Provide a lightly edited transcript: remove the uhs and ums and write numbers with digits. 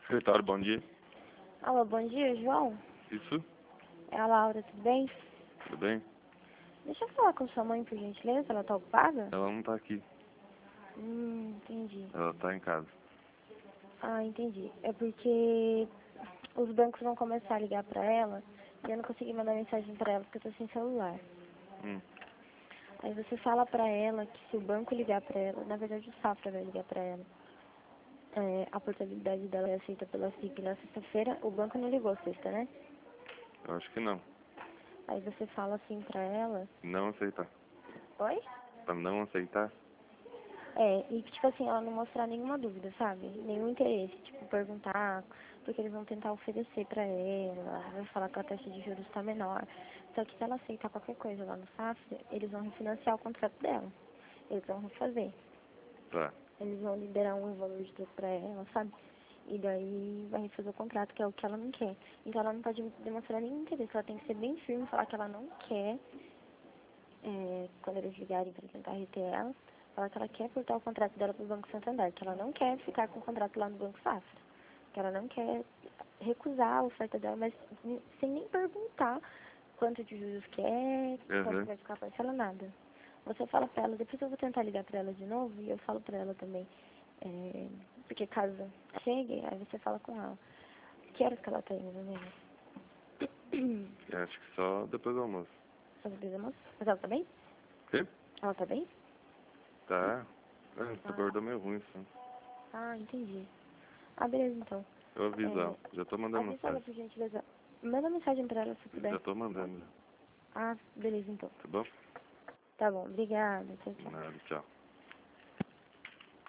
Secretário, bom dia. Alô, bom dia, João. Isso? É a Laura, tudo bem? Tudo bem? Deixa eu falar com sua mãe, por gentileza, ela tá ocupada? Ela não tá aqui. Entendi. Ela tá em casa. Ah, entendi. É porque os bancos vão começar a ligar pra ela e eu não consegui mandar mensagem pra ela porque eu tô sem celular. Hum. Aí você fala pra ela que se o banco ligar pra ela, na verdade o Safra vai ligar pra ela, a portabilidade dela é aceita pela SIC na sexta-feira, o banco não ligou sexta, né? Eu acho que não. Aí você fala assim pra ela, Não aceitar. oi? Pra não aceitar? E tipo assim, ela não mostrar nenhuma dúvida, sabe? Nenhum interesse, tipo, perguntar, porque eles vão tentar oferecer pra ela, vai falar que a taxa de juros tá menor. Só que se ela aceitar qualquer coisa lá no Safra, eles vão refinanciar o contrato dela. Eles vão refazer. Tá. Eles vão liberar um valor de tudo pra ela, sabe? E daí vai refazer o contrato, que é o que ela não quer. Então ela não pode demonstrar nenhum interesse, ela tem que ser bem firme, falar que ela não quer, quando eles ligarem pra tentar reter ela, falar que ela quer cortar o contrato dela pro Banco Santander, que ela não quer ficar com o contrato lá no Banco Safra, que ela não quer recusar a oferta dela, mas sem nem perguntar quanto de juros quer, quanto Uhum. vai ficar a parcela, nada. Você fala pra ela, depois eu vou tentar ligar pra ela de novo e eu falo pra ela também, porque caso chegue, aí você fala com ela. Que horas que ela tá indo, né? Eu acho que só depois do almoço. Só depois da moça? Mas ela tá bem? Quê? Ela tá bem? Tá. Essa Ah, gorda é meio ruim, só. entendi. Ah, beleza, então. Eu aviso ela. Já tô mandando Avisa ela, mensagem. por gentileza. Manda mensagem pra ela, se puder. Já tô mandando. Ah, beleza, então. Tá bom? Tá bom, obrigada. Tchau, tchau. Nada, tchau.